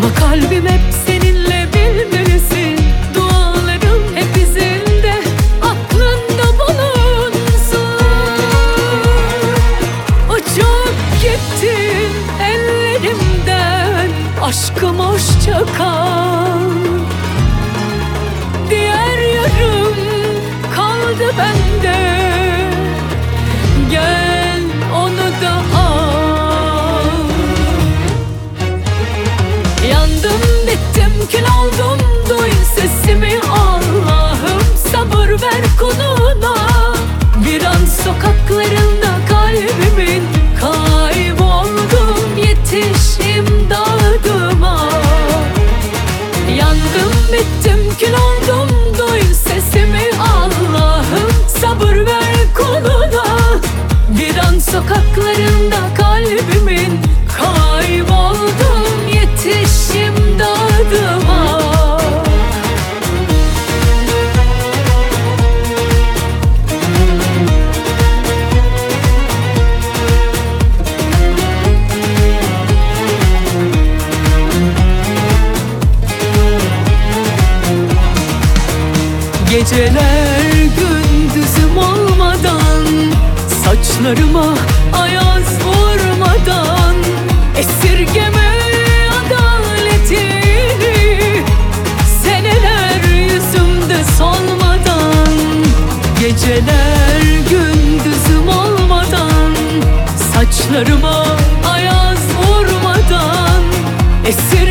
Ama kalbim hep seninle, bilmelisin. Dualarım hep izinde, aklında bulunsun. Uçup gittin ellerimden, aşkım hoşça kal. Diğer yarım kaldı bende, gel onu da al. Yandım bittim kül oldum, duy sesimi Allah'ım. Sabır ver kuluna, bir an sokaklarında kalbimin. Kayboldum, yetiş imdadıma. Yandım bittim kül oldum, duy sesimi Allah'ım. Sabır ver kuluna, bir an sokaklarında kalbimin. Kayboldum, yetiş imdadıma. Geceler gündüzüm olmadan, saçlarıma ayaz vurmadan, esirgeme adaletini, seneler yüzümde solmadan. Geceler gündüzüm olmadan, saçlarıma ayaz vurmadan,